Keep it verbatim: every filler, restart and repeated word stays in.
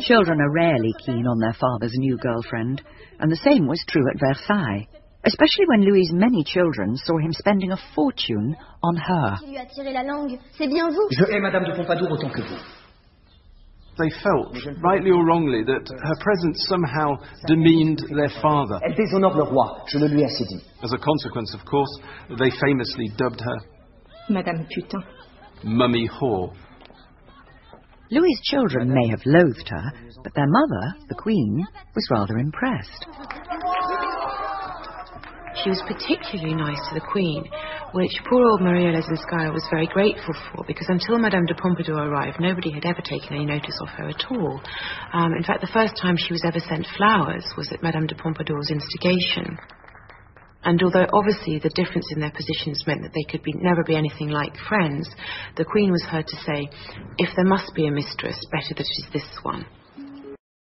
Children are rarely keen on their father's new girlfriend, and the same was true at Versailles, especially when Louis's many children saw him spending a fortune on her. Je hais Madame de Pompadour autant que vous. They felt, rightly or wrongly, that her presence somehow demeaned their father. Elle déshonore le roi, je le lui ai assez dit. As a consequence, of course, they famously dubbed her Madame Putain. Mummy Whore. Louis's children may have loathed her, but their mother, the Queen, was rather impressed. She was particularly nice to the Queen, which poor old Maria Lesinskaya was very grateful for, because until Madame de Pompadour arrived, nobody had ever taken any notice of her at all. Um, in fact, the first time she was ever sent flowers was at Madame de Pompadour's instigation. And although obviously the difference in their positions meant that they could be, never be anything like friends, the Queen was heard to say, if there must be a mistress, better that it is this one.